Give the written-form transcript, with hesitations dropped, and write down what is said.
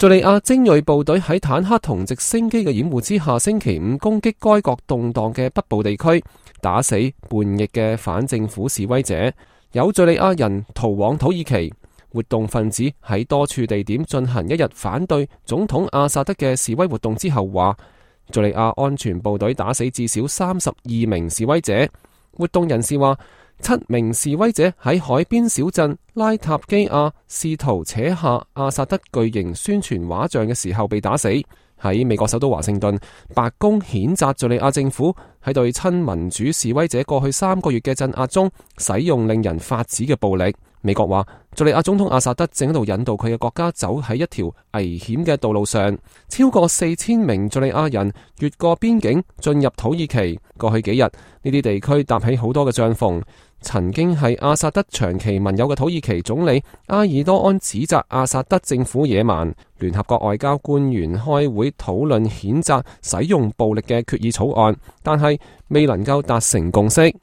敘利亞精銳部隊喺坦克同直升機嘅掩護之下，星期五攻擊該國動盪嘅北部地區，打死叛逆嘅反政府示威者，有敘利亞人逃往土耳其。活動分子喺多處地點進行一日反對總統阿薩德嘅示威活動之後，話敘利亞安全部隊打死至少32名示威者。活動人士話，7名示威者喺海邊小鎮拉塔基亞試圖扯下阿薩德巨型宣傳畫像嘅時候被打死。喺美國首都華盛頓，白宮譴責敘利亞政府喺對親民主示威者過去3個月嘅鎮壓中使用令人髮指嘅暴力。美國話，敘利亞總統阿薩德正喺度引導佢嘅國家走喺一條危險嘅道路上，超過4000名敘利亞人越過邊境進入土耳其。過去幾日，呢啲地區搭起好多嘅帳篷。曾經係阿薩德長期盟友嘅土耳其總理埃爾多安指責阿薩德政府野蠻。聯合國外交官員開會討論譴責使用暴力嘅決議草案，但係未能夠達成共識。